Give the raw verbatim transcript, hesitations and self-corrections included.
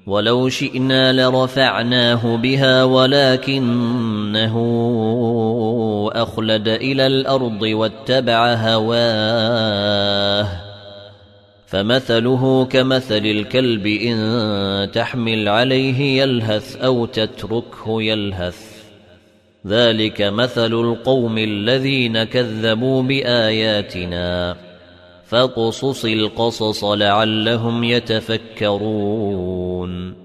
ولو شئنا لرفعناه بها ولكنه أخلد إلى الأرض واتبع هواه فمثله كمثل الكلب إن تحمل عليه يلهث أو تتركه يلهث ذلك مثل القوم الذين كذبوا بآياتنا فاقصص القصص لعلهم يتفكرون